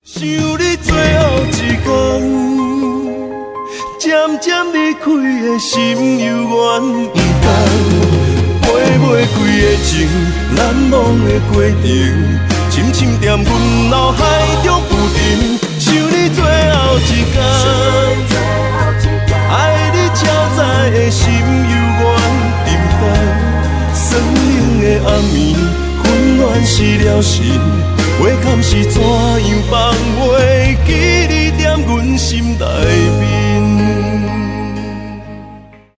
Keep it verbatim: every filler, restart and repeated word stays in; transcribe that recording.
想你最后一天，渐渐离开的心犹原不甘，飞袂开的情，难忘的过程，深深踮阮脑海中浮沉。想你最后一天，爱你才知的心犹原沉重，酸冷的暗暝，温暖失了神。话堪是怎样放袂记你踮阮心内边。